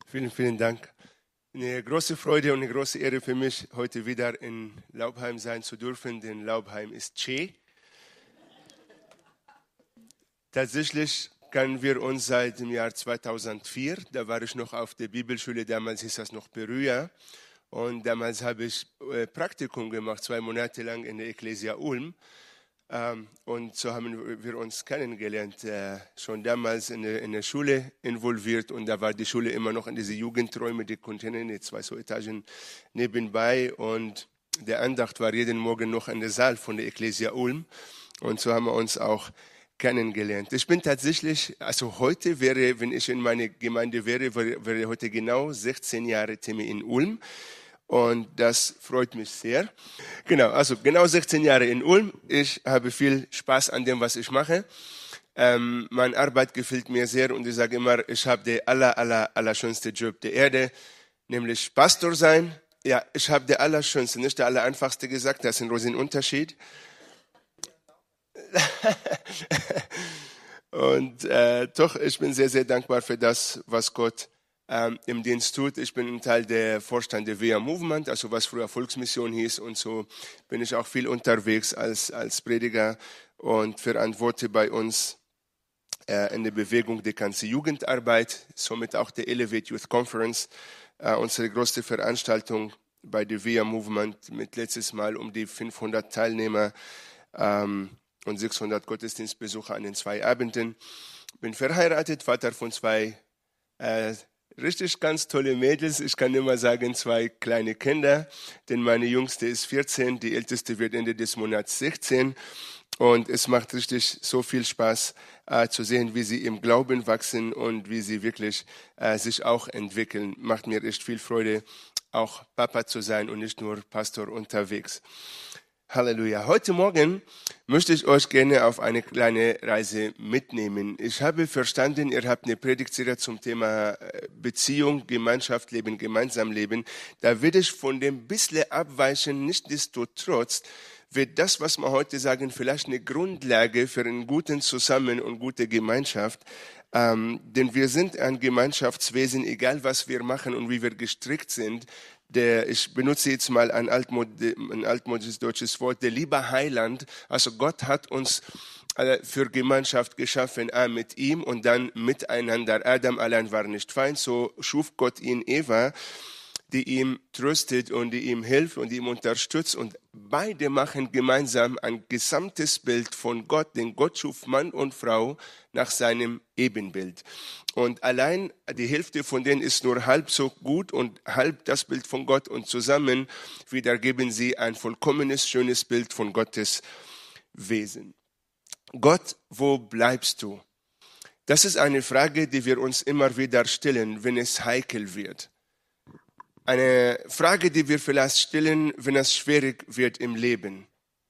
Vielen, vielen Dank. Eine große Freude und eine große Ehre für mich, heute wieder in Laubheim sein zu dürfen, denn Laubheim ist Che. Tatsächlich kennen wir uns seit dem Jahr 2004. Da war ich noch auf der Bibelschule, damals hieß das noch Berüa. Und damals habe ich Praktikum gemacht, 2 Monate lang in der Ecclesia Ulm. Und so haben wir uns kennengelernt, schon damals in der Schule involviert. Und da war die Schule immer noch in diese Jugendräume, die Container, die 2 so Etagen nebenbei. Und der Andacht war jeden Morgen noch in der Saal von der Ecclesia Ulm. Und so haben wir uns auch kennengelernt. Ich bin tatsächlich, also heute wäre, wenn ich in meine Gemeinde wäre heute genau 16 Jahre Timmy in Ulm. Und das freut mich sehr. Genau 16 Jahre in Ulm. Ich habe viel Spaß an dem, was ich mache. Meine Arbeit gefällt mir sehr und ich sage immer, ich habe den allerschönsten Job der Erde, nämlich Pastor sein. Ja, ich habe den allerschönsten, nicht der allereinfachste gesagt, das ist ein Riesenunterschied. Und doch, ich bin sehr, sehr dankbar für das, was Gott im Dienst tut. Ich bin ein Teil der Vorstand der VIA Movement, also was früher Volksmission hieß, und so bin ich auch viel unterwegs als Prediger und verantworte bei uns in der Bewegung die ganze Jugendarbeit, somit auch der Elevate Youth Conference, unsere größte Veranstaltung bei der VIA Movement mit letztes Mal um die 500 Teilnehmer und 600 Gottesdienstbesucher an den 2 Abenden. Bin verheiratet, Vater von 2 richtig ganz tolle Mädels. Ich kann immer sagen, 2 kleine Kinder, denn meine Jüngste ist 14, die älteste wird Ende des Monats 16. Und es macht richtig so viel Spaß zu sehen, wie sie im Glauben wachsen und wie sie wirklich sich auch entwickeln. Macht mir echt viel Freude, auch Papa zu sein und nicht nur Pastor unterwegs. Halleluja. Heute Morgen möchte ich euch gerne auf eine kleine Reise mitnehmen. Ich habe verstanden, ihr habt eine Predigtserie zum Thema Beziehung, Gemeinschaft leben, gemeinsam leben. Da werde ich von dem bisschen abweichen, nichtsdestotrotz wird das, was wir heute sagen, vielleicht eine Grundlage für einen guten Zusammen- und gute Gemeinschaft. Denn wir sind ein Gemeinschaftswesen, egal was wir machen und wie wir gestrickt sind. Ich benutze jetzt mal ein altmodisches deutsches Wort, der liebe Heiland, also Gott hat uns für Gemeinschaft geschaffen, mit ihm und dann miteinander. Adam allein war nicht fein, so schuf Gott ihn Eva, die ihm tröstet und die ihm hilft und die ihm unterstützt. Und beide machen gemeinsam ein gesamtes Bild von Gott, denn Gott schuf Mann und Frau nach seinem Ebenbild. Und allein die Hälfte von denen ist nur halb so gut und halb das Bild von Gott. Und zusammen wiedergeben sie ein vollkommenes, schönes Bild von Gottes Wesen. Gott, wo bleibst du? Das ist eine Frage, die wir uns immer wieder stellen, wenn es heikel wird. Eine Frage, die wir vielleicht stellen, wenn es schwierig wird im Leben.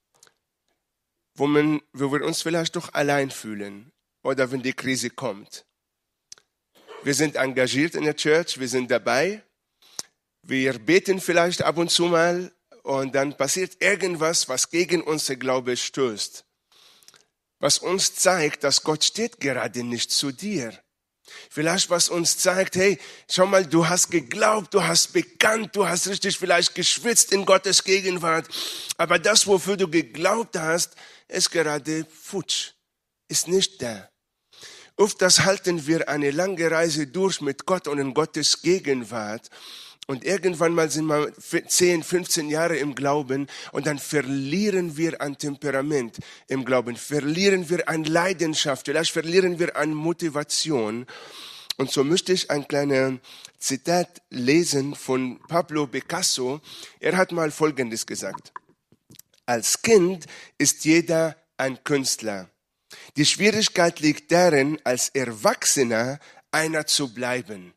Wo wir uns vielleicht doch allein fühlen oder wenn die Krise kommt. Wir sind engagiert in der Church, wir sind dabei. Wir beten vielleicht ab und zu mal und dann passiert irgendwas, was gegen unser Glaube stößt. Was uns zeigt, dass Gott steht gerade nicht zu dir. Vielleicht was uns zeigt, hey, schau mal, du hast geglaubt, du hast bekannt, du hast richtig vielleicht geschwitzt in Gottes Gegenwart. Aber das, wofür du geglaubt hast, ist gerade futsch, ist nicht da. Oft halten wir eine lange Reise durch mit Gott und in Gottes Gegenwart. Und irgendwann mal sind wir 10, 15 Jahre im Glauben und dann verlieren wir an Temperament im Glauben, verlieren wir an Leidenschaft, vielleicht verlieren wir an Motivation. Und so möchte ich ein kleines Zitat lesen von Pablo Picasso. Er hat mal Folgendes gesagt. Als Kind ist jeder ein Künstler. Die Schwierigkeit liegt darin, als Erwachsener einer zu bleiben.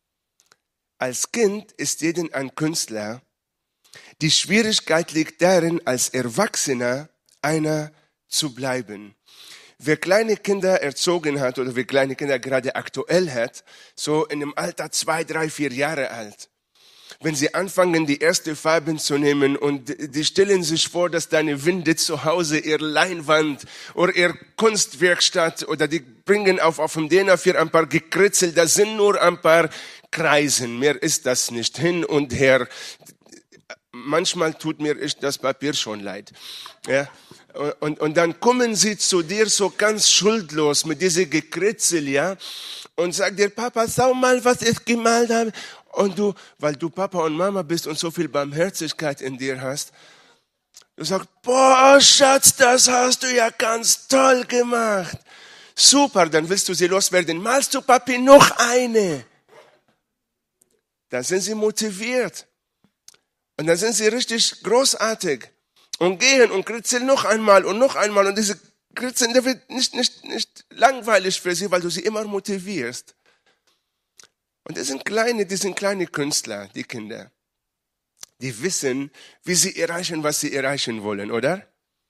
Als Kind ist jeder ein Künstler. Die Schwierigkeit liegt darin, als Erwachsener einer zu bleiben. Wer kleine Kinder erzogen hat oder wer kleine Kinder gerade aktuell hat, so in dem Alter 2, 3, 4 Jahre alt, wenn sie anfangen, die ersten Farben zu nehmen und die stellen sich vor, dass deine Winde zu Hause ihr Leinwand oder ihr Kunstwerkstatt oder die bringen auf dem DIN A4 ein paar gekritzelt, da sind nur ein paar kreisen. Mehr ist das nicht. Hin und her. Manchmal tut mir das Papier schon leid. Ja. Und dann kommen sie zu dir so ganz schuldlos mit diesem Gekritzel, ja, und sagt dir, Papa, schau mal, was ich gemalt habe. Und du, weil du Papa und Mama bist und so viel Barmherzigkeit in dir hast, du sagst, boah, Schatz, das hast du ja ganz toll gemacht. Super, dann willst du sie loswerden. Malst du, Papi, noch eine? Dann sind sie motiviert. Und dann sind sie richtig großartig. Und gehen und kritzeln noch einmal und noch einmal. Und diese Kritzeln, das wird nicht langweilig für sie, weil du sie immer motivierst. Und das sind kleine Künstler, die Kinder. Die wissen, wie sie erreichen, was sie erreichen wollen, oder?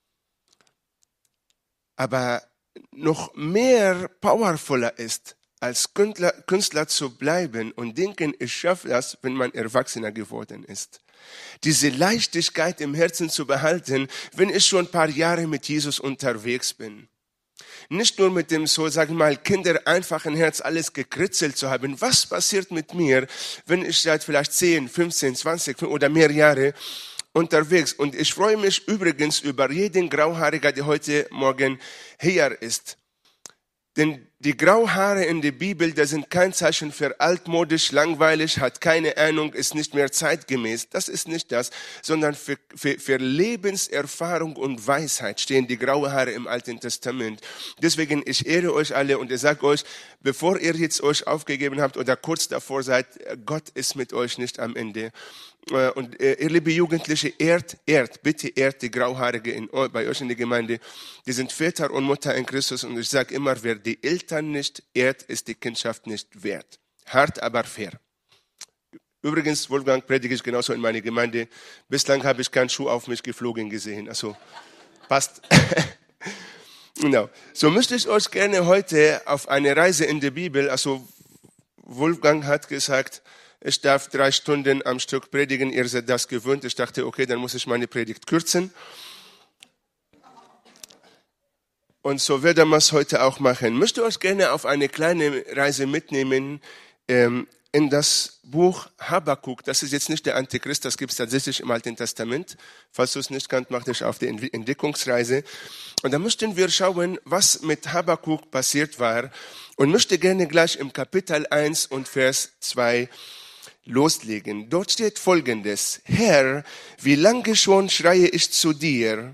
Aber noch mehr powervoller ist, als Künstler zu bleiben und denken, ich schaffe das, wenn man Erwachsener geworden ist. Diese Leichtigkeit im Herzen zu behalten, wenn ich schon ein paar Jahre mit Jesus unterwegs bin. Nicht nur mit dem, so sagen wir mal, kindereinfachen Herz alles gekritzelt zu haben. Was passiert mit mir, wenn ich seit vielleicht 10, 15, 20 oder mehr Jahre unterwegs? Und ich freue mich übrigens über jeden Grauhaariger, der heute Morgen hier ist. Denn die Grauhaare in der Bibel, das sind kein Zeichen für altmodisch, langweilig, hat keine Ahnung, ist nicht mehr zeitgemäß. Das ist nicht das, sondern für Lebenserfahrung und Weisheit stehen die grauen Haare im Alten Testament. Deswegen, ich ehre euch alle und ich sage euch, bevor ihr jetzt euch aufgegeben habt oder kurz davor seid, Gott ist mit euch nicht am Ende. Und ihr liebe Jugendliche, bitte ehrt die Grauhaarige bei euch in der Gemeinde. Die sind Väter und Mutter in Christus und ich sage immer, wer die Eltern nicht ehrt, ist die Kindschaft nicht wert. Hart, aber fair. Übrigens, Wolfgang, predige ich genauso in meiner Gemeinde. Bislang habe ich keinen Schuh auf mich geflogen gesehen. Also, passt. Genau. So möchte ich euch gerne heute auf eine Reise in der Bibel, also Wolfgang hat gesagt, ich darf 3 Stunden am Stück predigen, ihr seid das gewöhnt. Ich dachte, okay, dann muss ich meine Predigt kürzen. Und so werden wir es heute auch machen. Ich möchte euch gerne auf eine kleine Reise mitnehmen in das Buch Habakuk. Das ist jetzt nicht der Antichrist, das gibt es tatsächlich im Alten Testament. Falls du es nicht kannst, mach dich auf die Entdeckungsreise. Und da möchten wir schauen, was mit Habakuk passiert war. Und möchte gerne gleich im Kapitel 1 und Vers 2 loslegen. Dort steht Folgendes: Herr, wie lange schon schreie ich zu dir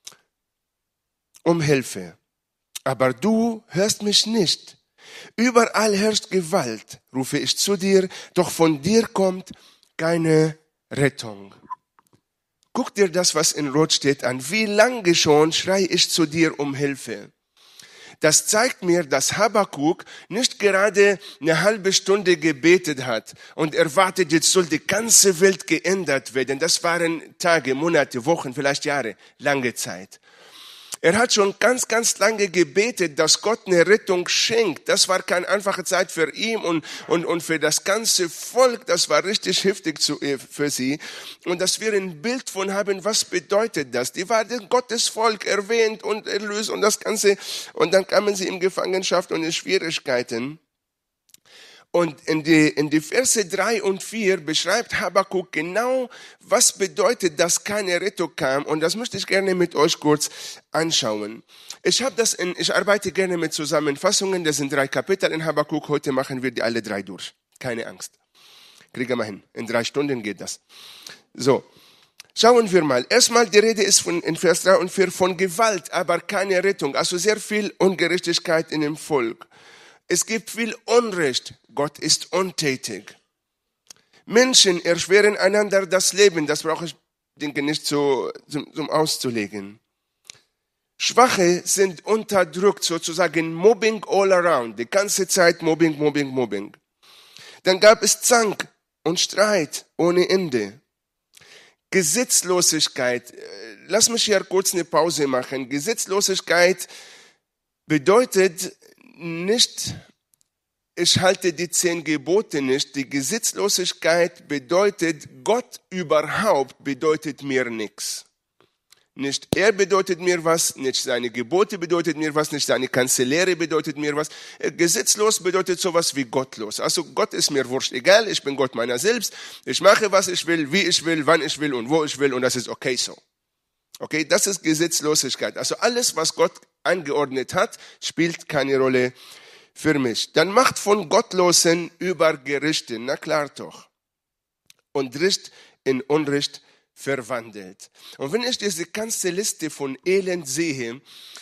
um Hilfe, aber du hörst mich nicht. Überall herrscht Gewalt, rufe ich zu dir, doch von dir kommt keine Rettung. Guck dir das, was in Rot steht, an. Wie lange schon schreie ich zu dir um Hilfe? Das zeigt mir, dass Habakuk nicht gerade eine halbe Stunde gebetet hat und erwartet, jetzt soll die ganze Welt geändert werden. Das waren Tage, Monate, Wochen, vielleicht Jahre, lange Zeit. Er hat schon ganz lange gebetet, dass Gott eine Rettung schenkt. Das war keine einfache Zeit für ihn und für das ganze Volk. Das war richtig heftig für sie. Und dass wir ein Bild von haben, was bedeutet das? Die waren Gottes Volk erwähnt und erlöst und das Ganze. Und dann kamen sie in Gefangenschaft und in Schwierigkeiten. Und in die Verse 3 und 4 beschreibt Habakuk genau, was bedeutet, dass keine Rettung kam. Und das möchte ich gerne mit euch kurz anschauen. Ich arbeite gerne mit Zusammenfassungen. Das sind 3 Kapitel in Habakuk. Heute machen wir die alle 3 durch. Keine Angst. Kriegen wir hin. In 3 Stunden geht das. So. Schauen wir mal. Erstmal, die Rede ist in Vers 3 und 4 von Gewalt, aber keine Rettung. Also sehr viel Ungerechtigkeit in dem Volk. Es gibt viel Unrecht. Gott ist untätig. Menschen erschweren einander das Leben. Das brauche ich, denke nicht zum auszulegen. Schwache sind unterdrückt, sozusagen Mobbing all around. Die ganze Zeit Mobbing. Dann gab es Zank und Streit ohne Ende. Gesetzlosigkeit. Lass mich hier kurz eine Pause machen. Gesetzlosigkeit bedeutet nicht, ich halte die 10 Gebote nicht. Die Gesetzlosigkeit bedeutet, Gott überhaupt bedeutet mir nichts. Nicht er bedeutet mir was, nicht seine Gebote bedeutet mir was, nicht seine Kanzlere bedeutet mir was. Gesetzlos bedeutet sowas wie gottlos. Also Gott ist mir wurscht egal, ich bin Gott meiner selbst. Ich mache, was ich will, wie ich will, wann ich will und wo ich will und das ist okay so. Okay, das ist Gesetzlosigkeit. Also alles, was Gott angeordnet hat, spielt keine Rolle für mich. Dann Macht von Gottlosen über Gerichte, na klar doch. Und Recht in Unrecht verwandelt. Und wenn ich diese ganze Liste von Elend sehe,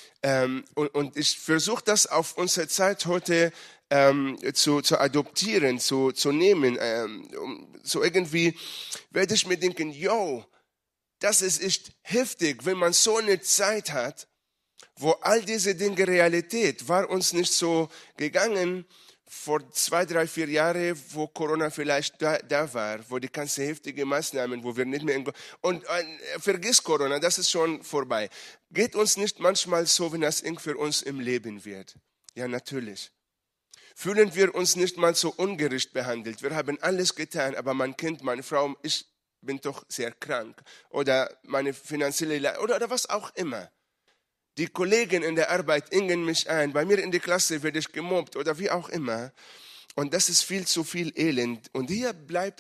und ich versuche das auf unsere Zeit heute zu adoptieren, zu nehmen, so irgendwie werde ich mir denken, das ist echt heftig, wenn man so eine Zeit hat, wo all diese Dinge Realität war uns nicht so gegangen vor 2, 3, 4 Jahren, wo Corona vielleicht da war, wo die ganzen heftigen Maßnahmen, wo wir nicht mehr und vergiss Corona, das ist schon vorbei. Geht uns nicht manchmal so, wenn das eng für uns im Leben wird? Ja, natürlich. Fühlen wir uns nicht mal so ungerecht behandelt? Wir haben alles getan, aber mein Kind, meine Frau, ich bin doch sehr krank oder meine finanzielle oder was auch immer. Die Kollegen in der Arbeit engen mich ein, bei mir in der Klasse werde ich gemobbt oder wie auch immer. Und das ist viel zu viel Elend. Und hier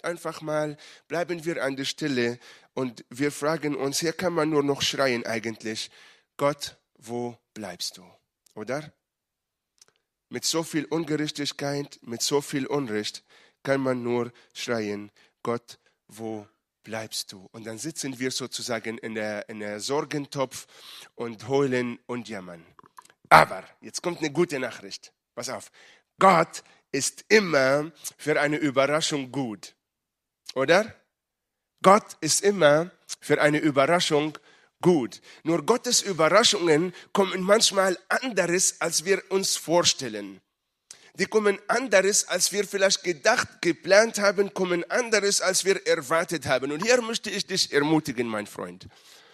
bleiben wir an der Stelle und wir fragen uns, hier kann man nur noch schreien eigentlich, Gott, wo bleibst du? Oder? Mit so viel Ungerechtigkeit, mit so viel Unrecht kann man nur schreien, Gott, wo bleibst du? Und dann sitzen wir sozusagen in der Sorgentopf und heulen und jammern. Aber, jetzt kommt eine gute Nachricht. Pass auf. Gott ist immer für eine Überraschung gut. Oder? Gott ist immer für eine Überraschung gut. Nur Gottes Überraschungen kommen manchmal anderes, als wir uns vorstellen. Die kommen anderes, als wir vielleicht geplant haben, kommen anderes, als wir erwartet haben. Und hier möchte ich dich ermutigen, mein Freund.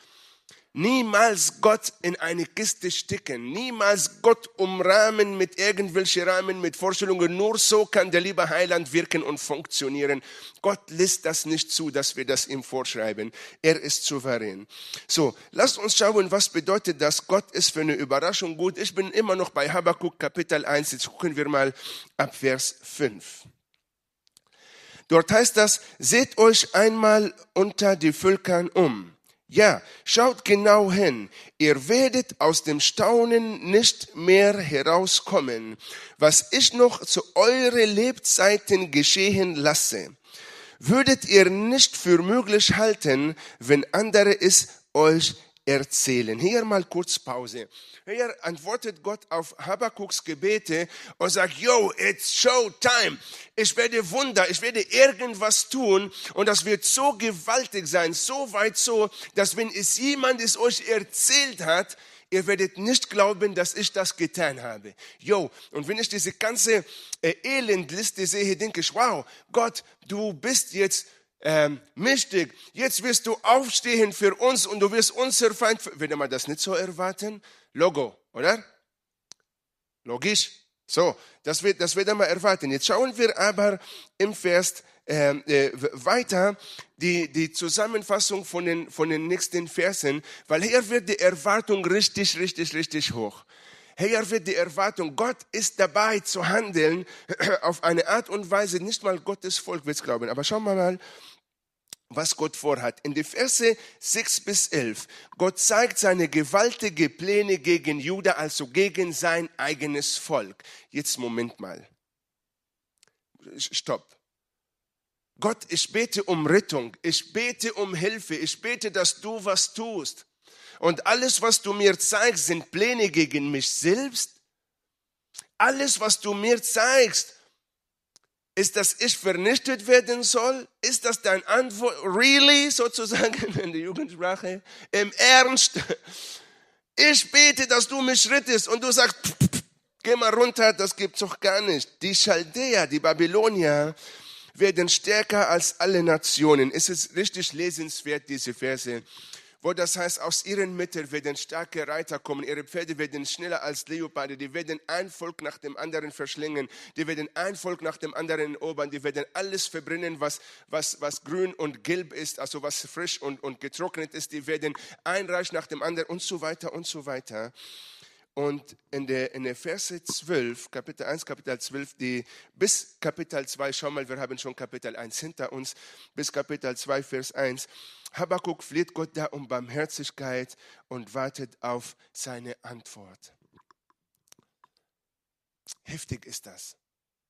Niemals Gott in eine Kiste stecken, niemals Gott umrahmen mit irgendwelchen Rahmen, mit Vorstellungen. Nur so kann der liebe Heiland wirken und funktionieren. Gott lässt das nicht zu, dass wir das ihm vorschreiben. Er ist souverän. So, lasst uns schauen, was bedeutet das? Gott ist für eine Überraschung gut. Ich bin immer noch bei Habakuk Kapitel 1. Jetzt gucken wir mal ab Vers 5. Dort heißt das, seht euch einmal unter die Völkern um. Ja, schaut genau hin, ihr werdet aus dem Staunen nicht mehr herauskommen, was ich noch zu euren Lebzeiten geschehen lasse. Würdet ihr nicht für möglich halten, wenn andere es euch erzählen. Hier mal kurz Pause. Hier antwortet Gott auf Habakuks Gebete und sagt, it's Showtime. Ich werde Wunder, ich werde irgendwas tun und das wird so gewaltig sein, so weit so, dass wenn es jemand es euch erzählt hat, ihr werdet nicht glauben, dass ich das getan habe. Und wenn ich diese ganze Elendliste sehe, denke ich, wow, Gott, du bist jetzt mächtig. Jetzt wirst du aufstehen für uns und du wirst unser Feind. Würde man das nicht so erwarten? Logo, oder? Logisch. So, das wird man erwarten. Jetzt schauen wir aber im Vers weiter die Zusammenfassung von den nächsten Versen, weil hier wird die Erwartung richtig hoch. Hier wird die Erwartung, Gott ist dabei zu handeln, auf eine Art und Weise, nicht mal Gottes Volk wird es glauben, aber schauen wir mal, was Gott vorhat. In den Verse 6 bis 11, Gott zeigt seine gewaltige Pläne gegen Juda, also gegen sein eigenes Volk. Jetzt Moment mal. Stopp. Gott, ich bete um Rettung, ich bete um Hilfe, ich bete, dass du was tust. Und alles, was du mir zeigst, sind Pläne gegen mich selbst. Alles, was du mir zeigst, ist, dass ich vernichtet werden soll? Ist das dein Antwort? Really? Sozusagen in der Jugendsprache. Im Ernst? Ich bete, dass du mich rettest und du sagst, geh mal runter, das gibt's doch gar nicht. Die Chaldäer, die Babylonier, werden stärker als alle Nationen. Es ist richtig lesenswert, diese Verse. wo das heißt, aus ihren Mitte werden starke Reiter kommen, ihre Pferde werden schneller als Leoparde, die werden ein Volk nach dem anderen verschlingen, die werden ein Volk nach dem anderen erobern, die werden alles verbrennen, was grün und gelb ist, also was frisch und getrocknet ist, die werden ein Reich nach dem anderen und so weiter und so weiter. Und in der Verse 12, Kapitel 1, Kapitel 12, bis Kapitel 2, schau mal, wir haben schon Kapitel 1 hinter uns, bis Kapitel 2, Vers 1, Habakuk fleht Gott da um Barmherzigkeit und wartet auf seine Antwort. Heftig ist das.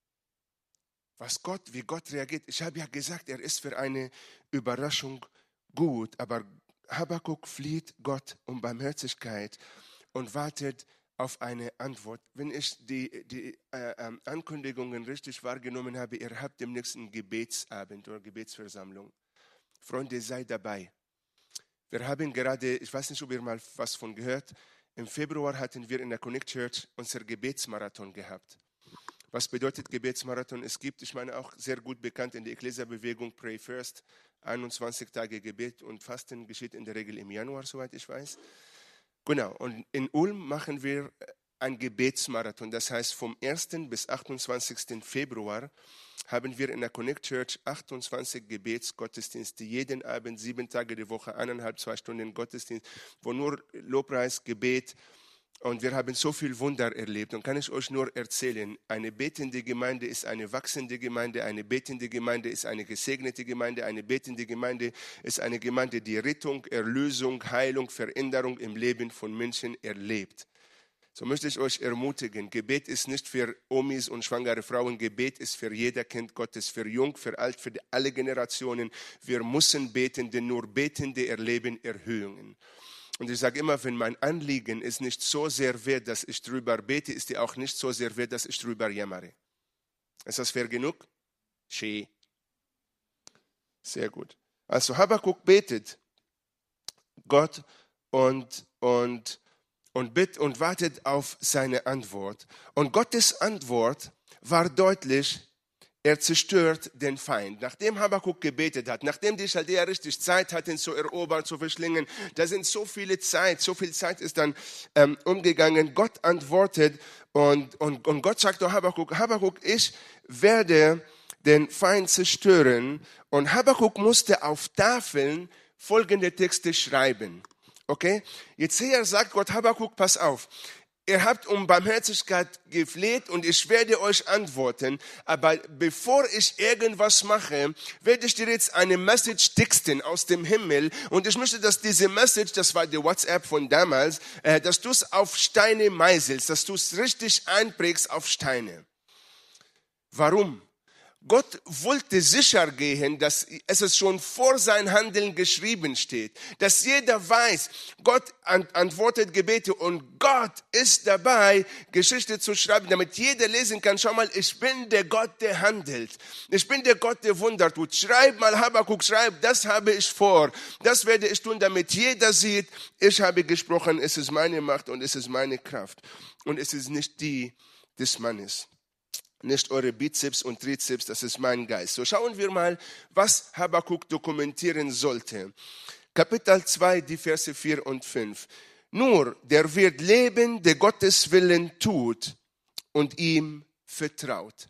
Wie Gott reagiert. Ich habe ja gesagt, er ist für eine Überraschung gut, aber Habakuk flieht Gott um Barmherzigkeit und wartet auf eine Antwort. Wenn ich die Ankündigungen richtig wahrgenommen habe, ihr habt demnächst einen Gebetsabend oder Gebetsversammlung. Freunde, seid dabei. Wir haben gerade, ich weiß nicht, ob ihr mal was von gehört, im Februar hatten wir in der Connect Church unser Gebetsmarathon gehabt. Was bedeutet Gebetsmarathon? Es gibt, ich meine auch sehr gut bekannt in der Ekklesia-Bewegung, Pray First, 21 Tage Gebet und Fasten geschieht in der Regel im Januar, soweit ich weiß. Genau, und in Ulm machen wir ein Gebetsmarathon. Das heißt, vom 1. bis 28. Februar haben wir in der Connect Church 28 Gebetsgottesdienste. Jeden Abend, 7 Tage die Woche, 1,5, 2 Stunden Gottesdienst, wo nur Lobpreis, Gebet. Und wir haben so viel Wunder erlebt. Und kann ich euch nur erzählen, eine betende Gemeinde ist eine wachsende Gemeinde, eine betende Gemeinde ist eine gesegnete Gemeinde, eine betende Gemeinde ist eine Gemeinde, die Rettung, Erlösung, Heilung, Veränderung im Leben von Menschen erlebt. So möchte ich euch ermutigen, Gebet ist nicht für Omis und schwangere Frauen, Gebet ist für jeder Kind Gottes, für jung, für alt, für alle Generationen. Wir müssen beten, denn nur Betende erleben Erhöhungen. Und ich sage immer, wenn mein Anliegen ist nicht so sehr wert, dass ich drüber bete, ist die auch nicht so sehr wert, dass ich drüber jammere. Ist das fair genug? Schee. Sehr gut. Also Habakuk betet Gott und bittet und wartet auf seine Antwort. Und Gottes Antwort war deutlich: Er zerstört den Feind. Nachdem Habakuk gebetet hat, nachdem die Chaldeer richtig Zeit hatten zu erobern, zu verschlingen, da sind so viel Zeit ist dann umgegangen. Gott antwortet und Gott sagt zu Habakuk, Habakuk, ich werde den Feind zerstören. Und Habakuk musste auf Tafeln folgende Texte schreiben. Okay? Jetzt hier sagt Gott, Habakuk, pass auf. Ihr habt um Barmherzigkeit gefleht und ich werde euch antworten. Aber bevor ich irgendwas mache, werde ich dir jetzt eine Message texten aus dem Himmel. Und ich möchte, dass diese Message, das war die WhatsApp von damals, dass du es auf Steine meißelst, dass du es richtig einprägst auf Steine. Warum? Gott wollte sicher gehen, dass es schon vor sein Handeln geschrieben steht. Dass jeder weiß, Gott antwortet Gebete und Gott ist dabei, Geschichte zu schreiben, damit jeder lesen kann, schau mal, ich bin der Gott, der handelt. Ich bin der Gott, der Wunder tut. Schreib mal, Habakuk, schreib, das habe ich vor. Das werde ich tun, damit jeder sieht, ich habe gesprochen, es ist meine Macht und es ist meine Kraft. Und es ist nicht die des Mannes. Nicht eure Bizeps und Trizeps, das ist mein Geist. So schauen wir mal, was Habakuk dokumentieren sollte. Kapitel 2, die Verse 4 und 5. Nur der wird leben, der Gottes Willen tut und ihm vertraut.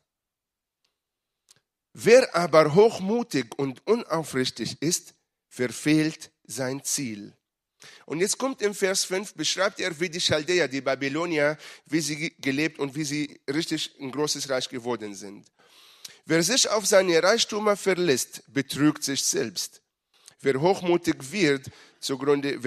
Wer aber hochmutig und unaufrichtig ist, verfehlt sein Ziel. Und jetzt kommt im Vers 5, beschreibt er, wie die Chaldeer, die Babylonier, wie sie gelebt und wie sie richtig ein großes Reich geworden sind. Wer sich auf seine Reichtümer verlässt, betrügt sich selbst. Wer hochmutig wird zugrunde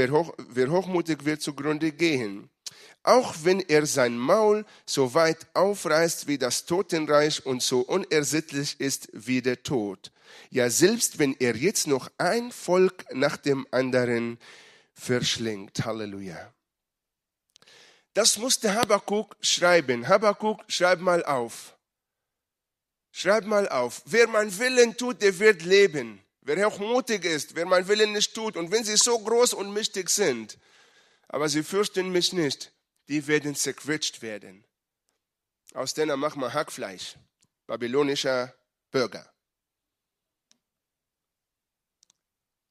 gehen. Auch wenn er sein Maul so weit aufreißt wie das Totenreich und so unersättlich ist wie der Tod. Ja, selbst wenn er jetzt noch ein Volk nach dem anderen verschlingt. Halleluja. Das musste Habakuk schreiben. Habakuk, schreib mal auf. Schreib mal auf. Wer meinen Willen tut, der wird leben. Wer hochmutig ist, wer meinen Willen nicht tut. Und wenn sie so groß und mächtig sind, aber sie fürchten mich nicht, die werden zerquetscht werden. Aus denen machen wir Hackfleisch. Babylonischer Burger.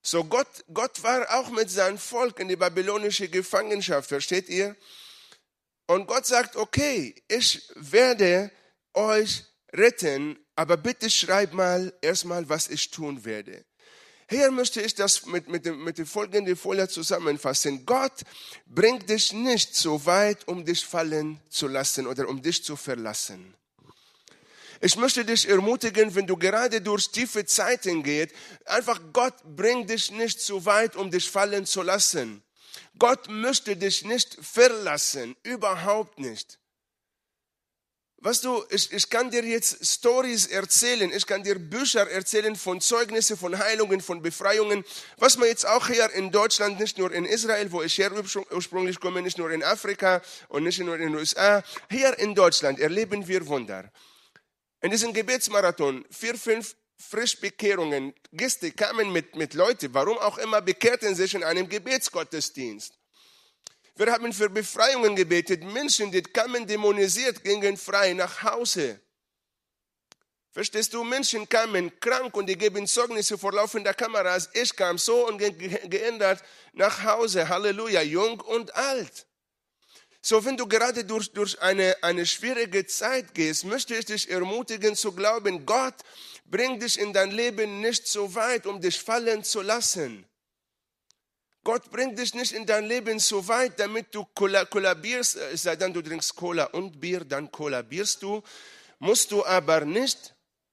So Gott war auch mit seinem Volk in die babylonische Gefangenschaft, versteht ihr? Und Gott sagt, okay, ich werde euch retten, aber bitte schreib mal erstmal, was ich tun werde. Hier möchte ich das mit der folgenden Folie zusammenfassen. Gott bringt dich nicht so weit, um dich fallen zu lassen oder um dich zu verlassen. Ich möchte dich ermutigen, wenn du gerade durch tiefe Zeiten gehst, einfach Gott bringt dich nicht so weit, um dich fallen zu lassen. Gott möchte dich nicht verlassen, überhaupt nicht. Weißt du, ich kann dir jetzt Stories erzählen, ich kann dir Bücher erzählen von Zeugnissen, von Heilungen, von Befreiungen, was man jetzt auch hier in Deutschland, nicht nur in Israel, wo ich her ursprünglich komme, nicht nur in Afrika und nicht nur in den USA, hier in Deutschland erleben wir Wunder. In diesem Gebetsmarathon 4, 5 Frischbekehrungen, Gäste kamen mit Leuten, warum auch immer, bekehrten sich in einem Gebetsgottesdienst. Wir haben für Befreiungen gebetet, Menschen, die kamen dämonisiert, gingen frei nach Hause. Verstehst du, Menschen kamen krank und die geben Zeugnisse vor laufender Kameras. Ich kam so und geändert nach Hause, Halleluja, jung und alt. So, wenn du gerade durch eine schwierige Zeit gehst, möchte ich dich ermutigen zu glauben, Gott bringt dich in dein Leben nicht so weit, um dich fallen zu lassen. Gott bringt dich nicht in dein Leben so weit, damit du kollabierst, es sei denn, du trinkst Cola und Bier, dann kollabierst du, musst du aber nicht.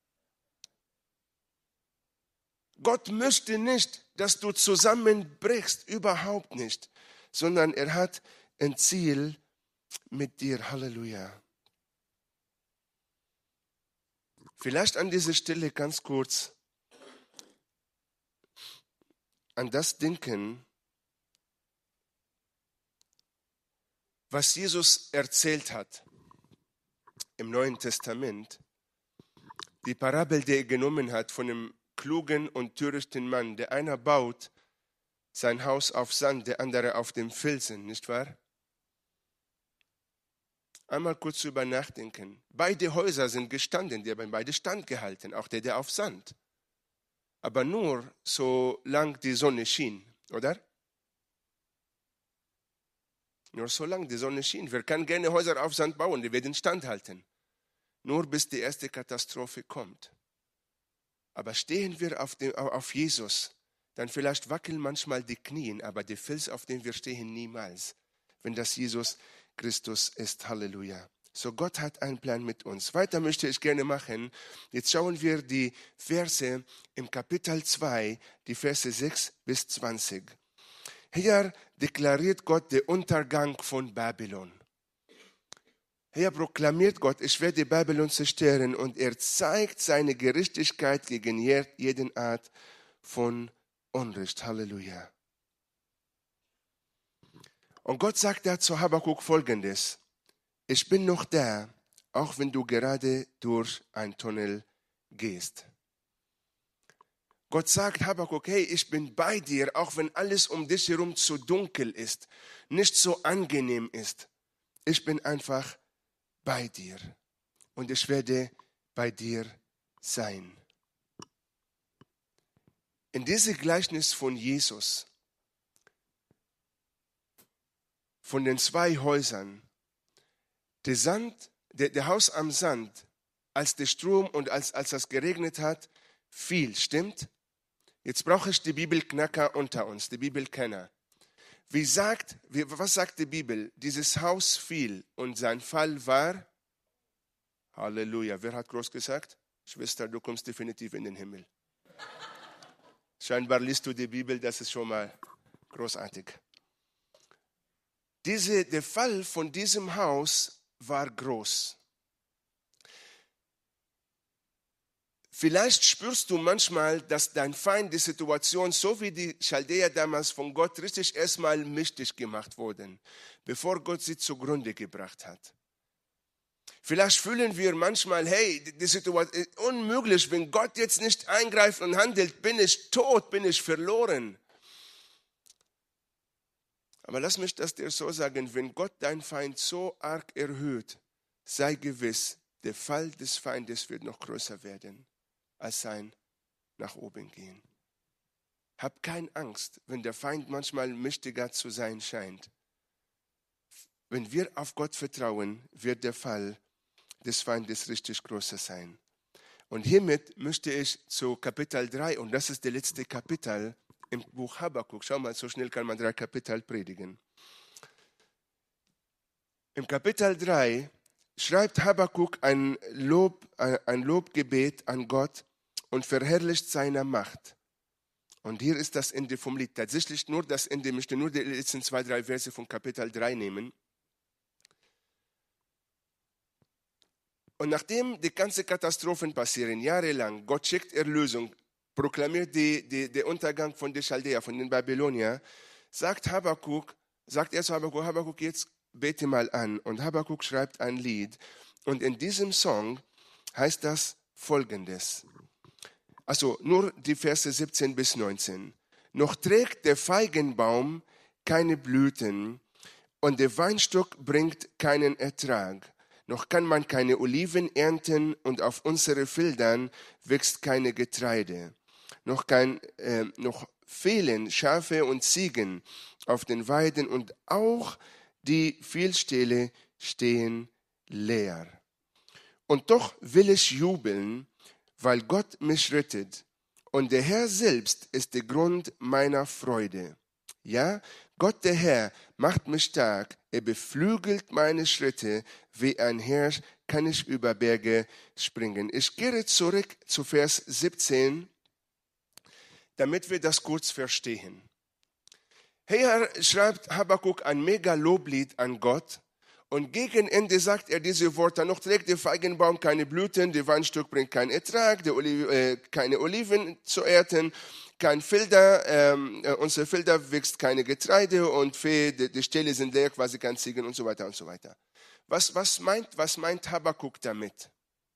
Gott möchte nicht, dass du zusammenbrichst, überhaupt nicht, sondern er hat ein Ziel mit dir. Halleluja. Vielleicht an dieser Stelle ganz kurz an das denken, was Jesus erzählt hat im Neuen Testament. Die Parabel, die er genommen hat von einem klugen und törichten Mann. Der eine baut sein Haus auf Sand, der andere auf dem Felsen, nicht wahr? Einmal kurz drüber nachdenken. Beide Häuser sind gestanden, die haben beide standgehalten, auch der auf Sand. Aber nur solange die Sonne schien, oder? Nur solange die Sonne schien. Wir können gerne Häuser auf Sand bauen, die werden standhalten. Nur bis die erste Katastrophe kommt. Aber stehen wir auf Jesus, dann vielleicht wackeln manchmal die Knie, aber der Fels, auf dem wir stehen, niemals. Wenn das Jesus Christus ist. Halleluja. So, Gott hat einen Plan mit uns. Weiter möchte ich gerne machen. Jetzt schauen wir die Verse im Kapitel 2, die Verse 6 bis 20. Hier deklariert Gott den Untergang von Babylon. Hier proklamiert Gott, ich werde Babylon zerstören, und er zeigt seine Gerechtigkeit gegen jeden Art von Unrecht. Halleluja. Und Gott sagt da zu Habakuk Folgendes: Ich bin noch da, auch wenn du gerade durch ein Tunnel gehst. Gott sagt Habakuk, hey, ich bin bei dir, auch wenn alles um dich herum zu dunkel ist, nicht so angenehm ist. Ich bin einfach bei dir und ich werde bei dir sein. In diesem Gleichnis von Jesus, von den 2 Häusern, der Haus am Sand, als der Strom und als das geregnet hat, fiel, stimmt? Jetzt brauche ich die Bibelknacker unter uns, die Bibelkenner. Was sagt die Bibel? Dieses Haus fiel und sein Fall war, Halleluja, wer hat groß gesagt? Schwester, du kommst definitiv in den Himmel. Scheinbar liest du die Bibel, das ist schon mal großartig. Der Fall von diesem Haus war groß. Vielleicht spürst du manchmal, dass dein Feind die Situation, so wie die Chaldäer damals von Gott, richtig erstmal mächtig gemacht wurden, bevor Gott sie zugrunde gebracht hat. Vielleicht fühlen wir manchmal, hey, die Situation ist unmöglich, wenn Gott jetzt nicht eingreift und handelt, bin ich tot, bin ich verloren. Aber lass mich das dir so sagen, wenn Gott deinen Feind so arg erhöht, sei gewiss, der Fall des Feindes wird noch größer werden als sein nach oben gehen. hab keine Angst, wenn der Feind manchmal mächtiger zu sein scheint. Wenn wir auf Gott vertrauen, wird der Fall des Feindes richtig groß sein. Und hiermit möchte ich zu Kapitel 3, und das ist der letzte Kapitel im Buch Habakuk. Schau mal, so schnell kann man 3 Kapitel predigen. Im Kapitel 3 schreibt Habakuk ein Lobgebet an Gott und verherrlicht seine Macht. Und hier ist das Ende vom Lied. Tatsächlich nur das Ende, ich möchte nur die letzten 2, 3 Verse von Kapitel 3 nehmen. Und nachdem die ganzen Katastrophen passieren, jahrelang, Gott schickt Erlösung, proklamiert den Untergang von den Chaldäer, von den Babylonier, sagt er zu Habakuk, Habakuk, jetzt bete mal an. Und Habakuk schreibt ein Lied. Und in diesem Song heißt das Folgendes. Also nur die Verse 17 bis 19. Noch trägt der Feigenbaum keine Blüten und der Weinstock bringt keinen Ertrag. Noch kann man keine Oliven ernten und auf unseren Feldern wächst keine Getreide. Noch fehlen Schafe und Ziegen auf den Weiden und auch die Viehställe stehen leer. Und doch will ich jubeln, weil Gott mich rettet. Und der Herr selbst ist der Grund meiner Freude. Ja, Gott der Herr macht mich stark, er beflügelt meine Schritte, wie ein Hirsch kann ich über Berge springen. Ich gehe zurück zu Vers 17, damit wir das kurz verstehen. Hier schreibt Habakuk ein mega Loblied an Gott und gegen Ende sagt er diese Worte, noch trägt der Feigenbaum keine Blüten, der Weinstock bringt keinen Ertrag, keine Oliven zu ernten, kein Felder, unsere Felder wächst keine Getreide und die Ställe sind leer, quasi kein Ziegen und so weiter und so weiter. Was meint Habakuk damit?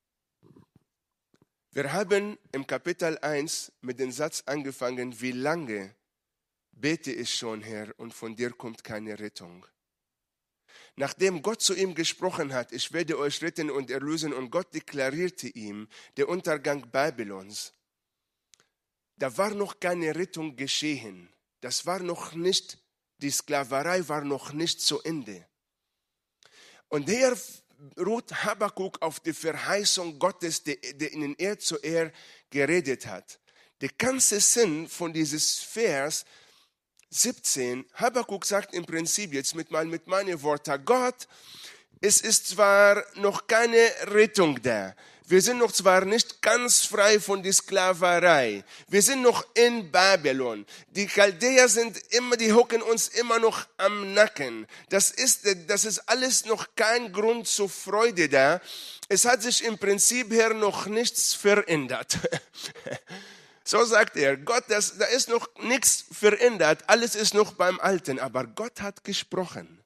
Wir haben im Kapitel 1 mit dem Satz angefangen, wie lange bete ich schon, Herr, und von dir kommt keine Rettung. Nachdem Gott zu ihm gesprochen hat, ich werde euch retten und erlösen, und Gott deklarierte ihm den Untergang Babylons, da war noch keine Rettung geschehen. Das war noch nicht, die Sklaverei war noch nicht zu Ende. Und hier ruht Habakuk auf die Verheißung Gottes, die ihnen er zu geredet hat. Der ganze Sinn von dieses Vers 17, Habakuk sagt im Prinzip jetzt mit meinen Worten, Gott, es ist zwar noch keine Rettung da. Wir sind noch zwar nicht ganz frei von der Sklaverei. Wir sind noch in Babylon. Die Chaldäer die hocken uns immer noch am Nacken. Das ist alles noch kein Grund zur Freude da. Es hat sich im Prinzip her noch nichts verändert. So sagt er, Gott, da ist noch nichts verändert. Alles ist noch beim Alten. Aber Gott hat gesprochen.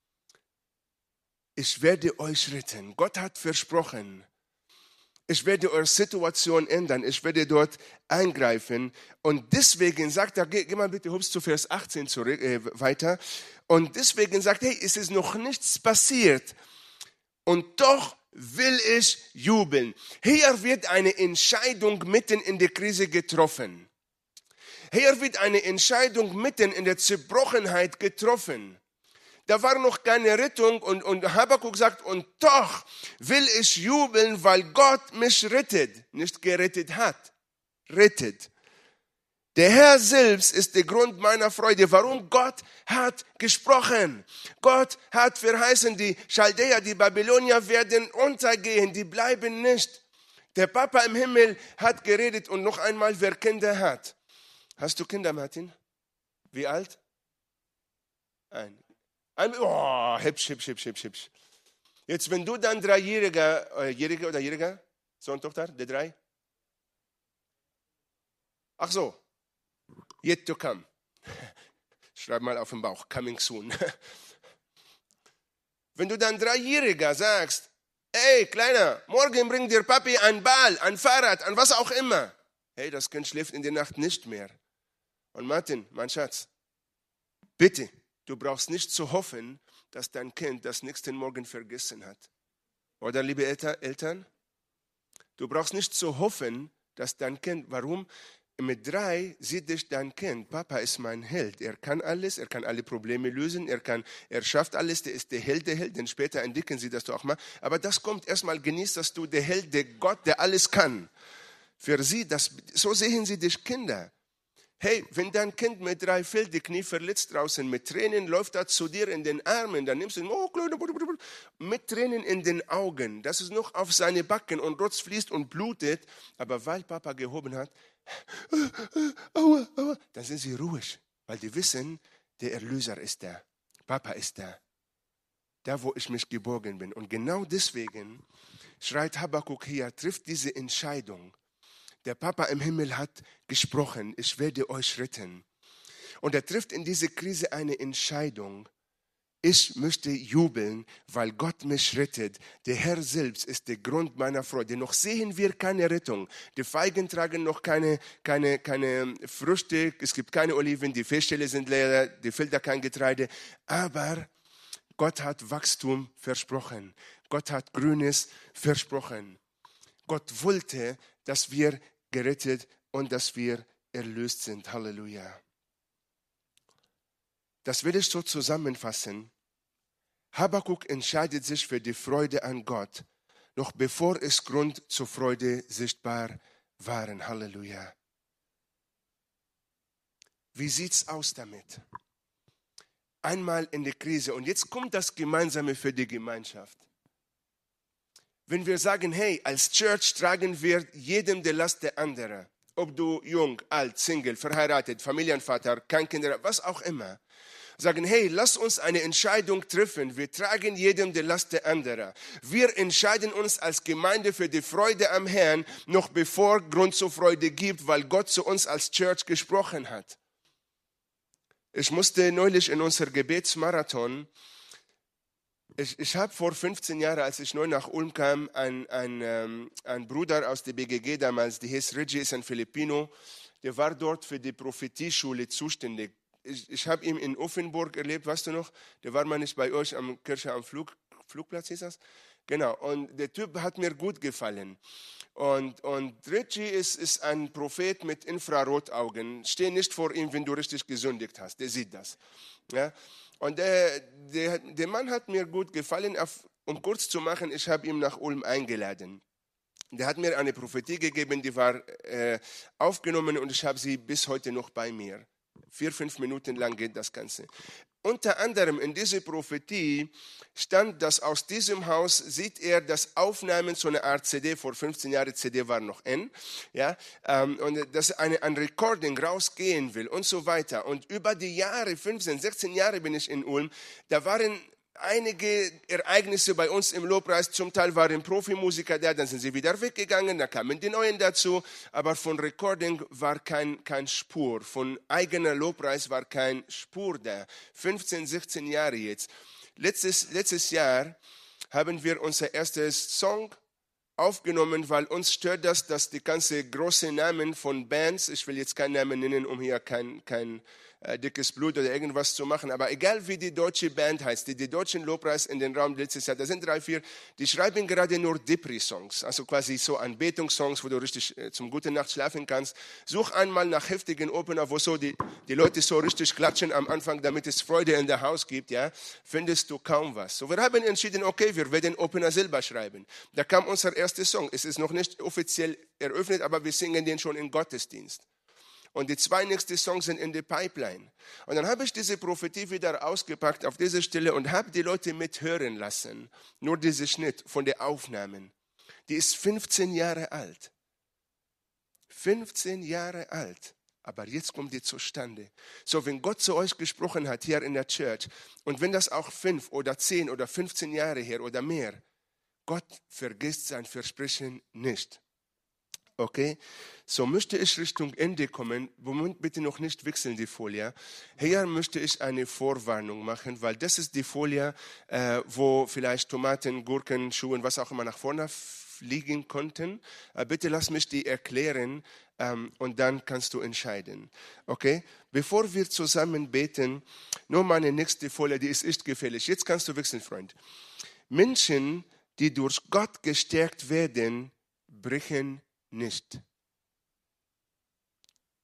Ich werde euch retten. Gott hat versprochen. Ich werde eure Situation ändern. Ich werde dort eingreifen. Und deswegen sagt er, geh mal bitte hübsch zu Vers 18 zurück, weiter. Und deswegen sagt er, hey, es ist noch nichts passiert. Und doch will ich jubeln. Hier wird eine Entscheidung mitten in der Krise getroffen. Hier wird eine Entscheidung mitten in der Zerbrochenheit getroffen. Da war noch keine Rettung und Habakuk sagt, und doch will ich jubeln, weil Gott mich rettet. Nicht gerettet hat, rettet. Der Herr selbst ist der Grund meiner Freude. Warum? Gott hat gesprochen. Gott hat verheißen, die Chaldäer, die Babylonier werden untergehen, die bleiben nicht. Der Papa im Himmel hat geredet und noch einmal, wer Kinder hat. Hast du Kinder, Martin? Wie alt? Hübsch. Jetzt, wenn du dann Jähriger, Sohn, Tochter, der 3? Ach so, yet to come. Schreib mal auf den Bauch, coming soon. Wenn du dann 3-Jähriger sagst, ey, Kleiner, morgen bringt dir Papi einen Ball, ein Fahrrad, an was auch immer. Hey, das Kind schläft in der Nacht nicht mehr. Und Martin, mein Schatz, bitte, du brauchst nicht zu hoffen, dass dein Kind das nächsten Morgen vergessen hat. Oder, liebe Eltern? Du brauchst nicht zu hoffen, dass dein Kind, warum? mit 3 sieht dich dein Kind, Papa ist mein Held. Er kann alles, er kann alle Probleme lösen, er schafft alles, der ist der Held, denn später entdecken sie das doch mal. Aber das kommt erstmal, genießt, dass du der Held, der Gott, der alles kann. Für sie, so sehen sie dich Kinder. Hey, wenn dein Kind mit 3 fällt, die Knie verletzt draußen, mit Tränen läuft er zu dir in den Armen, dann nimmst du ihn, mit Tränen in den Augen, das ist noch auf seine Backen und Rotz fließt und blutet, aber weil Papa gehoben hat, aua, aua, dann sind sie ruhig, weil die wissen, der Erlöser ist da, Papa ist da wo ich mich geborgen bin. Und genau deswegen schreit Habakuk hier, trifft diese Entscheidung. Der Papa im Himmel hat gesprochen, ich werde euch retten. Und er trifft in diese Krise eine Entscheidung. Ich möchte jubeln, weil Gott mich rettet. Der Herr selbst ist der Grund meiner Freude. Noch sehen wir keine Rettung. Die Feigen tragen noch keine Früchte. Es gibt keine Oliven, die Festställe sind leer, die Felder kein Getreide. Aber Gott hat Wachstum versprochen. Gott hat Grünes versprochen. Gott wollte, dass wir gerettet und dass wir erlöst sind. Halleluja. Das will ich so zusammenfassen. Habakuk entscheidet sich für die Freude an Gott, noch bevor es Grund zur Freude sichtbar waren. Halleluja. Wie sieht's aus damit? Einmal in der Krise und jetzt kommt das Gemeinsame für die Gemeinschaft. Wenn wir sagen, hey, als Church tragen wir jedem die Last der anderen, ob du jung, alt, Single, verheiratet, Familienvater, kein Kinder, was auch immer, sagen, hey, lass uns eine Entscheidung treffen, wir tragen jedem die Last der anderen. Wir entscheiden uns als Gemeinde für die Freude am Herrn, noch bevor Grund zur Freude gibt, weil Gott zu uns als Church gesprochen hat. Ich musste neulich in unser Gebetsmarathon, ich habe vor 15 Jahren, als ich neu nach Ulm kam, ein Bruder aus der BGG damals, der hieß Reggie, ist ein Filipino, der war dort für die Prophetieschule zuständig. Ich habe ihn in Offenburg erlebt, weißt du noch? Der war mal nicht bei euch am Kirche am Flugplatz, hieß das? Genau, und der Typ hat mir gut gefallen. Und Reggie ist ein Prophet mit Infrarotaugen. Steh nicht vor ihm, wenn du richtig gesündigt hast, der sieht das. Ja? Und der Mann hat mir gut gefallen. Um kurz zu machen, ich habe ihn nach Ulm eingeladen. Der hat mir eine Prophetie gegeben, die war aufgenommen und ich habe sie bis heute noch bei mir. 4-5 Minuten lang geht das Ganze. Unter anderem in dieser Prophetie stand, dass aus diesem Haus sieht er das Aufnahmen zu einer Art CD, vor 15 Jahren CD war noch N, ja, und dass ein Recording rausgehen will und so weiter. Und über die Jahre, 15, 16 Jahre bin ich in Ulm, da waren einige Ereignisse bei uns im Lobpreis, zum Teil waren Profimusiker da, dann sind sie wieder weggegangen, da kamen die Neuen dazu, aber von Recording war kein Spur, von eigener Lobpreis war kein Spur da. 15, 16 Jahre jetzt. Letztes Jahr haben wir unser erstes Song aufgenommen, weil uns stört das, dass die ganze große Namen von Bands, ich will jetzt keinen Namen nennen, um hier kein dickes Blut oder irgendwas zu machen, aber egal wie die deutsche Band heißt, die deutschen Lobpreis in den Raum letztes Jahr, da sind 3, 4, die schreiben gerade nur Depri-Songs, also quasi so Anbetungssongs, wo du richtig zum guten Nacht schlafen kannst. Such einmal nach heftigen Opener, wo so die Leute so richtig klatschen am Anfang, damit es Freude in der Haus gibt, ja, findest du kaum was. So, wir haben entschieden, okay, wir werden Opener selber schreiben. Da kam unser erster Song, es ist noch nicht offiziell eröffnet, aber wir singen den schon im Gottesdienst. Und die 2 nächsten Songs sind in der Pipeline. Und dann habe ich diese Prophetie wieder ausgepackt auf dieser Stelle und habe die Leute mithören lassen. Nur dieser Schnitt von den Aufnahmen. Die ist 15 Jahre alt. 15 Jahre alt. Aber jetzt kommt die zustande. So, wenn Gott zu euch gesprochen hat hier in der Church und wenn das auch 5 oder 10 oder 15 Jahre her oder mehr, Gott vergisst sein Versprechen nicht. Okay, so möchte ich Richtung Ende kommen. Moment, bitte noch nicht wechseln die Folie. Hier möchte ich eine Vorwarnung machen, weil das ist die Folie, wo vielleicht Tomaten, Gurken, Schuhen, was auch immer nach vorne fliegen konnten. Bitte lass mich die erklären und dann kannst du entscheiden. Okay, bevor wir zusammen beten, nur meine nächste Folie, die ist echt gefährlich. Jetzt kannst du wechseln, Freund. Menschen, die durch Gott gestärkt werden, brechen nicht.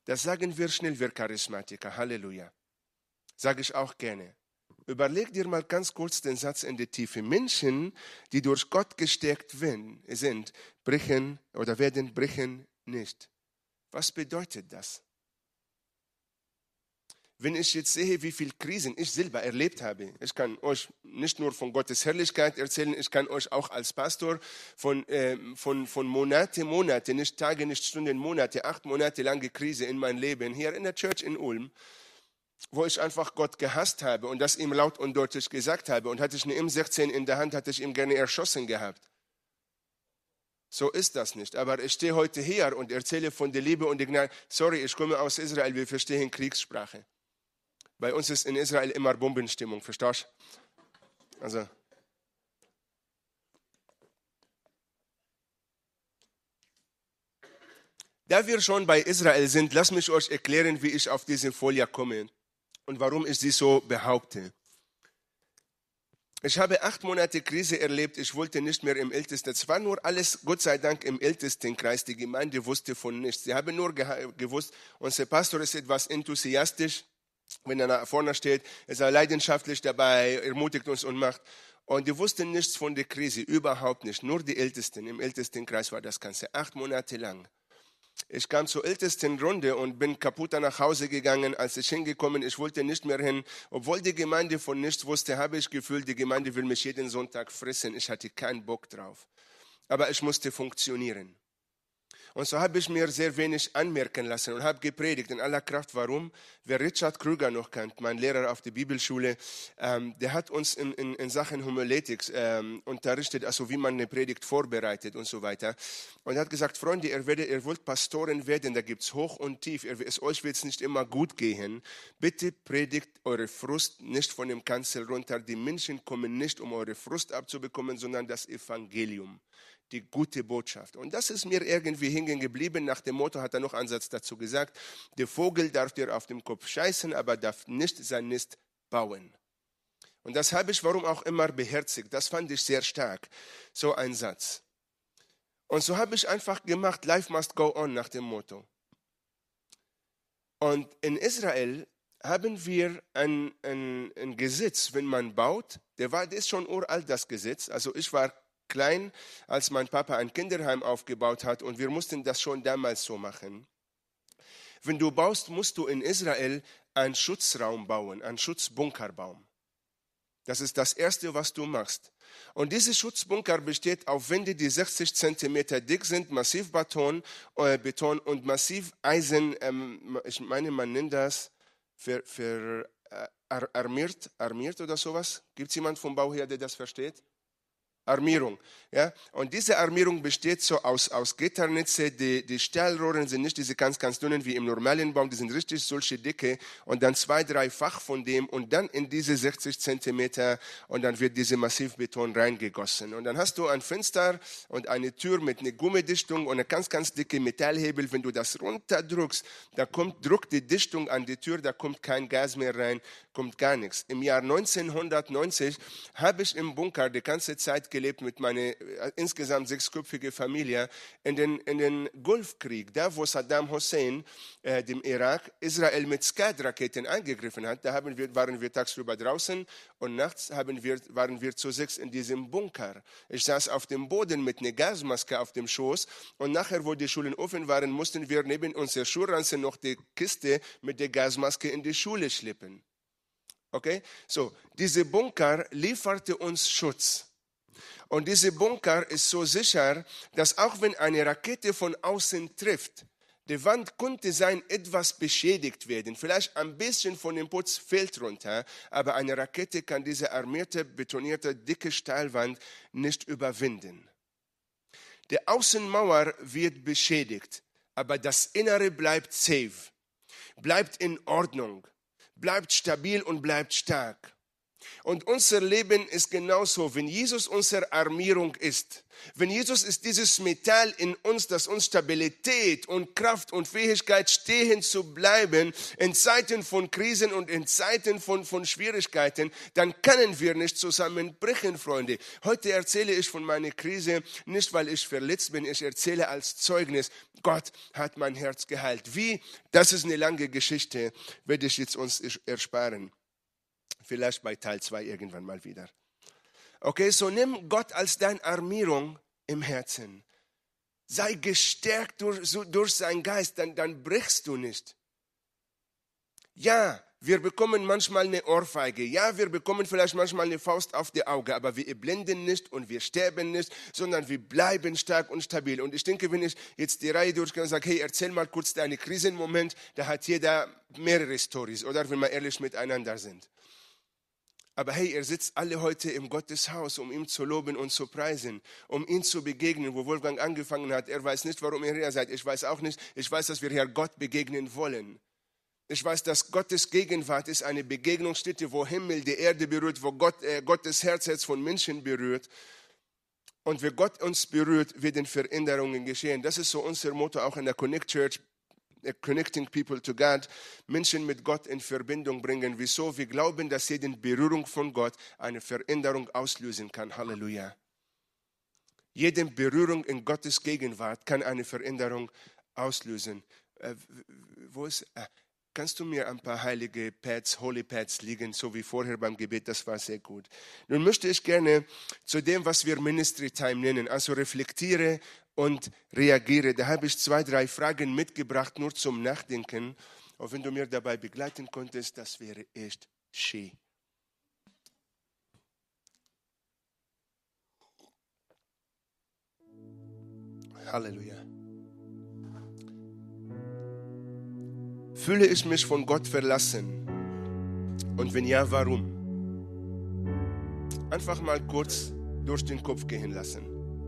Das sagen wir schnell, wir Charismatiker. Halleluja. Sage ich auch gerne. Überleg dir mal ganz kurz den Satz in die Tiefe. Menschen, die durch Gott gestärkt sind, brechen oder werden brechen nicht. Was bedeutet das? Wenn ich jetzt sehe, wie viele Krisen ich selber erlebt habe, ich kann euch nicht nur von Gottes Herrlichkeit erzählen, ich kann euch auch als Pastor von Monate, nicht Tage, nicht Stunden, Monate, 8 Monate lange Krise in mein Leben hier in der Church in Ulm, wo ich einfach Gott gehasst habe und das ihm laut und deutlich gesagt habe. Und hatte ich eine M16 in der Hand, hatte ich ihn gerne erschossen gehabt. So ist das nicht. Aber ich stehe heute hier und erzähle von der Liebe und der Gnade. Sorry, ich komme aus Israel, wir verstehen Kriegssprache. Bei uns ist in Israel immer Bombenstimmung, verstehst du? Also. Da wir schon bei Israel sind, lasst mich euch erklären, wie ich auf diese Folie komme und warum ich sie so behaupte. Ich habe 8 Monate Krise erlebt, ich wollte nicht mehr im Ältesten. Es war nur alles, Gott sei Dank, im Ältestenkreis. Die Gemeinde wusste von nichts. Sie haben nur gewusst, unser Pastor ist etwas enthusiastisch, wenn er nach vorne steht, ist er leidenschaftlich dabei, ermutigt uns und macht. Und die wussten nichts von der Krise, überhaupt nicht. Nur die Ältesten, im Ältestenkreis war das Ganze 8 Monate lang. Ich kam zur Ältestenrunde und bin kaputt nach Hause gegangen. Als ich hingekommen, ich wollte nicht mehr hin. Obwohl die Gemeinde von nichts wusste, habe ich gefühlt, die Gemeinde will mich jeden Sonntag fressen. Ich hatte keinen Bock drauf. Aber ich musste funktionieren. Und so habe ich mir sehr wenig anmerken lassen und habe gepredigt in aller Kraft. Warum? Wer Richard Krüger noch kennt, mein Lehrer auf der Bibelschule, der hat uns in Sachen Homiletik unterrichtet, also wie man eine Predigt vorbereitet und so weiter. Und er hat gesagt, Freunde, ihr wollt Pastoren werden, da gibt es Hoch und Tief. Euch wird es nicht immer gut gehen. Bitte predigt eure Frust nicht von dem Kanzel runter. Die Menschen kommen nicht, um eure Frust abzubekommen, sondern das Evangelium. Die gute Botschaft. Und das ist mir irgendwie hängen geblieben. Nach dem Motto hat er noch einen Satz dazu gesagt, der Vogel darf dir auf dem Kopf scheißen, aber darf nicht sein Nest bauen. Und das habe ich, warum auch immer, beherzigt. Das fand ich sehr stark, so ein Satz. Und so habe ich einfach gemacht, life must go on, nach dem Motto. Und in Israel haben wir ein Gesetz, wenn man baut, der ist schon uralt, das Gesetz. Also ich war klein, als mein Papa ein Kinderheim aufgebaut hat und wir mussten das schon damals so machen. Wenn du baust, musst du in Israel einen Schutzraum bauen, einen Schutzbunker bauen. Das ist das Erste, was du machst. Und dieser Schutzbunker besteht auf Wände, die 60 Zentimeter dick sind, Massivbeton und Massiveisen, ich meine, man nennt das armiert oder sowas. Gibt es jemanden vom Bau her, der das versteht? Armierung. Ja? Und diese Armierung besteht so aus Gitternetze. Die Stahlrohren sind nicht diese ganz, ganz dünnen wie im normalen Baum, die sind richtig solche dicke und dann 2-3-fach von dem und dann in diese 60 Zentimeter und dann wird diese Massivbeton reingegossen. Und dann hast du ein Fenster und eine Tür mit einer Gummidichtung und eine ganz, ganz dicke Metallhebel. Wenn du das runterdrückst, drückt die Dichtung an die Tür, da kommt kein Gas mehr rein, kommt gar nichts. Im Jahr 1990 habe ich im Bunker die ganze Zeit gelebt mit meiner insgesamt 6-köpfige Familie in den Golfkrieg, da wo Saddam Hussein dem Irak Israel mit Scud-Raketen angegriffen hat. Da waren wir tagsüber draußen und nachts waren wir zu 6 in diesem Bunker. Ich saß auf dem Boden mit einer Gasmaske auf dem Schoß und nachher, wo die Schulen offen waren, mussten wir neben unserer Schulranze noch die Kiste mit der Gasmaske in die Schule schleppen. Okay? So, diese Bunker lieferte uns Schutz. Und dieser Bunker ist so sicher, dass auch wenn eine Rakete von außen trifft, die Wand könnte sein, etwas beschädigt werden. Vielleicht ein bisschen von dem Putz fällt runter, aber eine Rakete kann diese armierte, betonierte, dicke Stahlwand nicht überwinden. Die Außenmauer wird beschädigt, aber das Innere bleibt safe, bleibt in Ordnung, bleibt stabil und bleibt stark. Und unser Leben ist genauso, wenn Jesus unsere Armierung ist. Wenn Jesus ist dieses Metall in uns, das uns Stabilität und Kraft und Fähigkeit stehen zu bleiben in Zeiten von Krisen und in Zeiten von Schwierigkeiten, dann können wir nicht zusammenbrechen, Freunde. Heute erzähle ich von meiner Krise, nicht weil ich verletzt bin, ich erzähle als Zeugnis, Gott hat mein Herz geheilt. Wie? Das ist eine lange Geschichte, werde ich jetzt uns ersparen. Vielleicht bei Teil 2 irgendwann mal wieder. Okay, so nimm Gott als deine Armierung im Herzen. Sei gestärkt durch seinen Geist, dann brichst du nicht. Ja, wir bekommen manchmal eine Ohrfeige. Ja, wir bekommen vielleicht manchmal eine Faust auf die Augen, aber wir blenden nicht und wir sterben nicht, sondern wir bleiben stark und stabil. Und ich denke, wenn ich jetzt die Reihe durchgehe und sage, hey, erzähl mal kurz deinen Krisenmoment, da hat jeder mehrere Storys, oder wenn wir ehrlich miteinander sind. Aber hey, ihr sitzt alle heute im Gotteshaus, um ihn zu loben und zu preisen, um ihn zu begegnen, wo Wolfgang angefangen hat. Er weiß nicht, warum ihr hier seid. Ich weiß auch nicht. Ich weiß, dass wir hier Gott begegnen wollen. Ich weiß, dass Gottes Gegenwart ist eine Begegnungsstätte, wo Himmel die Erde berührt, wo Gottes Herz von Menschen berührt. Und wenn Gott uns berührt, werden Veränderungen geschehen. Das ist so unser Motto auch in der Connect Church. Connecting people to God, Menschen mit Gott in Verbindung bringen. Wieso? Wir glauben, dass jede Berührung von Gott eine Veränderung auslösen kann. Halleluja. Jede Berührung in Gottes Gegenwart kann eine Veränderung auslösen. Kannst du mir ein paar heilige Pads, Holy Pads liegen, so wie vorher beim Gebet? Das war sehr gut. Nun möchte ich gerne zu dem, was wir Ministry Time nennen, also reflektiere und reagiere. Da habe ich 2, 3 Fragen mitgebracht, nur zum Nachdenken. Und wenn du mir dabei begleiten konntest, das wäre echt schön. Halleluja. Fühle ich mich von Gott verlassen? Und wenn ja, warum? Einfach mal kurz durch den Kopf gehen lassen.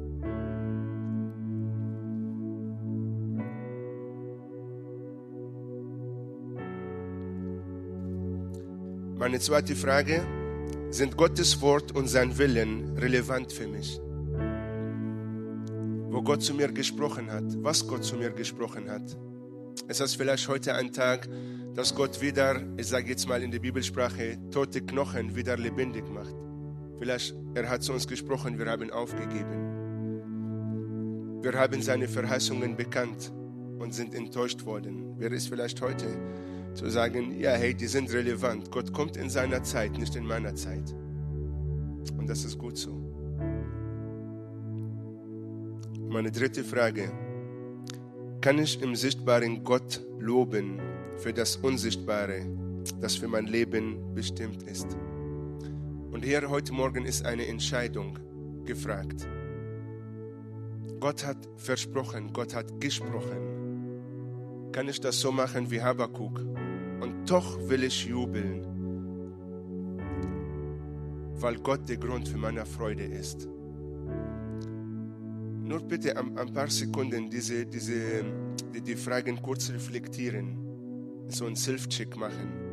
Meine zweite Frage, sind Gottes Wort und sein Willen relevant für mich? Wo Gott zu mir gesprochen hat, was Gott zu mir gesprochen hat. Es ist vielleicht heute ein Tag, dass Gott wieder, ich sage jetzt mal in der Bibelsprache, tote Knochen wieder lebendig macht. Vielleicht, er hat zu uns gesprochen, wir haben aufgegeben. Wir haben seine Verheißungen bekannt und sind enttäuscht worden. Wäre es vielleicht heute zu sagen, ja, hey, die sind relevant. Gott kommt in seiner Zeit, nicht in meiner Zeit. Und das ist gut so. Meine dritte Frage. Kann ich im Sichtbaren Gott loben für das Unsichtbare, das für mein Leben bestimmt ist? Und hier heute Morgen ist eine Entscheidung gefragt. Gott hat versprochen, Gott hat gesprochen. Kann ich das so machen wie Habakuk? Und doch will ich jubeln, weil Gott der Grund für meine Freude ist. Nur bitte ein paar Sekunden die Fragen kurz reflektieren, so einen Self-Check machen.